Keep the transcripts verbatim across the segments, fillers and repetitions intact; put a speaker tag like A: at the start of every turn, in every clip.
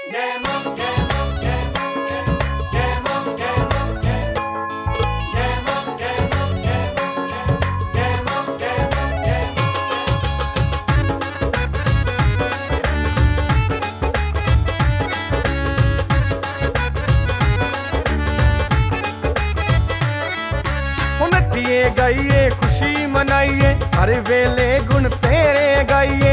A: गाइए खुशी मनाइए हर वेले गुण तेरे गाइए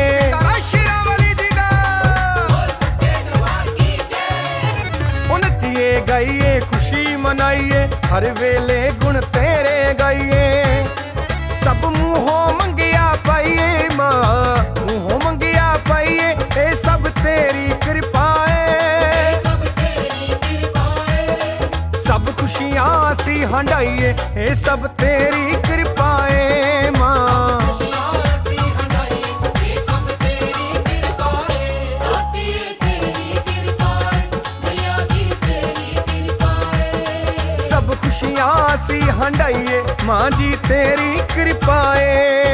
A: उन्नतिए गाइए खुशी मनाइए हर वेले गुण तेरे गाइए सब मुँहों मंगिया पाइए माँ मुँहों मंगिया पाइए ए सब तेरी कृपाए सब खुशियाँ सी हंडाइए ए सब तेरी कृपाए माँ सब खुशियाँ सी हंडाइए माँ जी तेरी कृपाए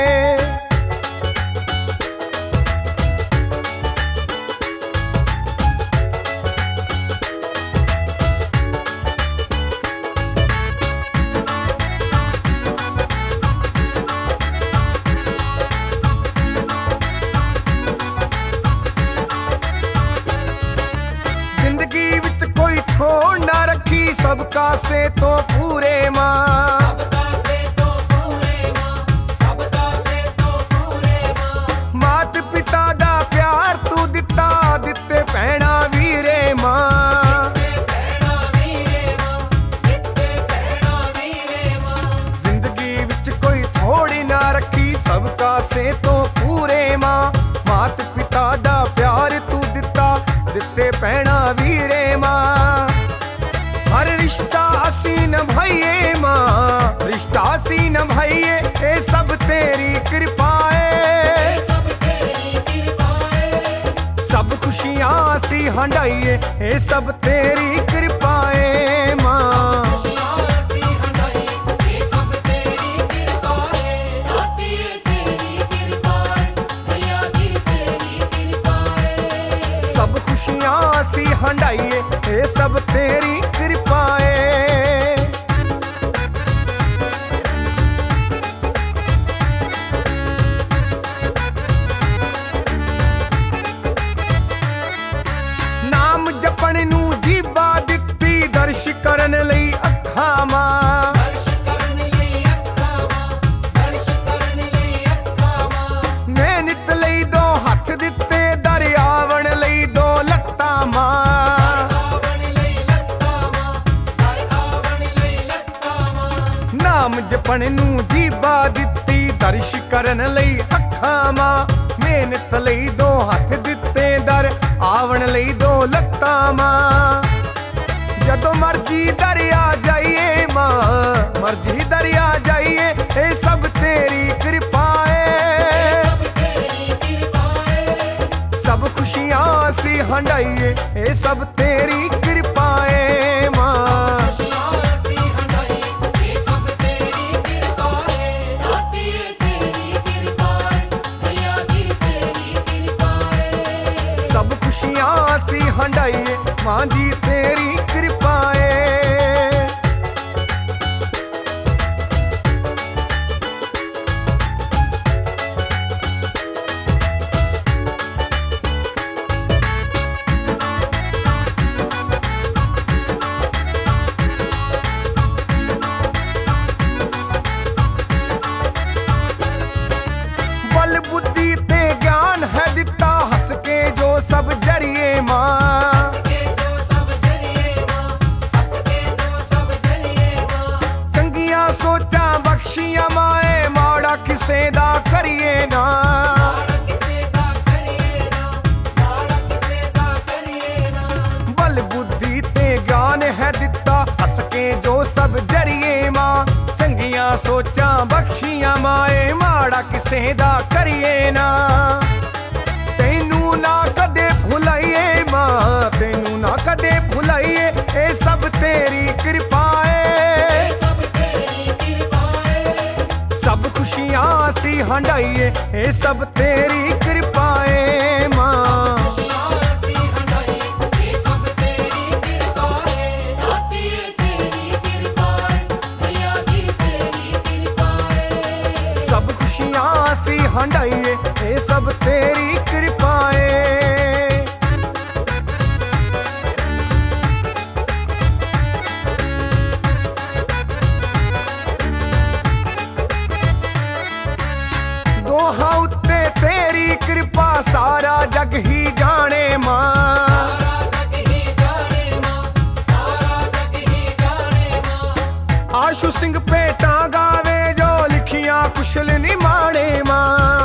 A: ना रखी सबका से तो पूरे माँ सबका से तो पूरे माँ सबका से तो पूरे माँ मात पिता दा प्यार तू दिता दिते भैणा वीरे माँ जिंदगी विच कोई थोड़ी ना रखी सबका से तो पूरे माँ मात पिता दा प्यार तू दिता दिते भैणा वीरे माँ हर रिश्ता हसीन भइए माँ रिश्ता हसीन भइए ए सब तेरी कृपाए सब खुशियाँ सी हंडाइए ए सब तेरी कृपाए माँ सब खुशियाँ सी हंडाइए ए सब तेरी कृपाए नाम जपण नू जीबा दित्ती दर्श करन लई अखां मां दर्श करन लई अखां मां दर्श करन लई अखां मां मेहनत लई दो हथ दित्ते दर आवण लई दो लत्तां मां नाम जपण नू जीबा दित्ती दर्श करन लई अखां मां मेहनत लई दो हथ दित्ते दर आवण लई दो लत्तां मां जदों मर्जी दरिया जाइए मां मर्जी दरिया जाइए ए सब तेरी कृपाए सब खुशियाँ सी हंडाइए ए सब तेरी कृपाए मां सब खुशियाँ सी हंडाइए माँ जी तेरी कृपाए बल बुद्धि ते ज्ञान है दिता हंस के जो सब जरिए माँ चंगिया सोचा बख्शिया माए माड़ा किसे दा करिए ना बल बुद्धि ते ज्ञान है दिता हंस के जो सब जरिए माँ चंगिया सोचा बख्शिया माए माड़ा किसे दा करिए ना तेनू ना कदे भुलाइए माँ तेनू ना कदे भुलाइए ए सब तेरी कृपाए सब खुशियाँ सी हंडाइए ए सब तेरी कृपाए माँ हंडाइए ये सब तेरी कृपाए। दोहा उत्ते तेरी कृपा सारा जग ही जाने मां, आशु सिंह पेटा गावे जो लिखिया कुशल निमाणे मां,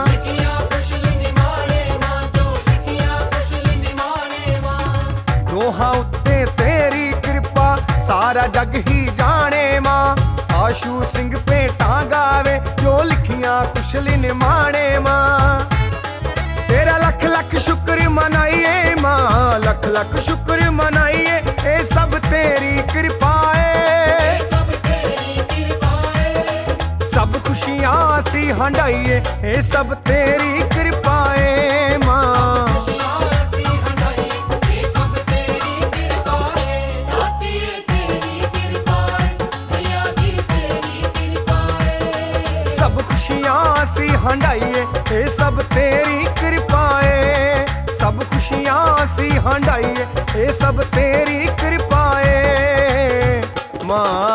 A: दोहा उत्ते तेरी कृपा सारा जग ही जाने मां, आशु सिंह पेटा गावे जो लिखिया कुशल निमाणे मां। तेरा लख लख शुक्र मनाइए मां, लख लख शुक्र मनाइए ये सब तेरी कृपाए। सब खुशियां सी हंडाइए ये सब तेरी कृपाए मां। सब खुशियां सी हंडाइए ये सब तेरी कृपाए, सब खुशियां सी हंडाइए ये सब तेरी कृपाए मां।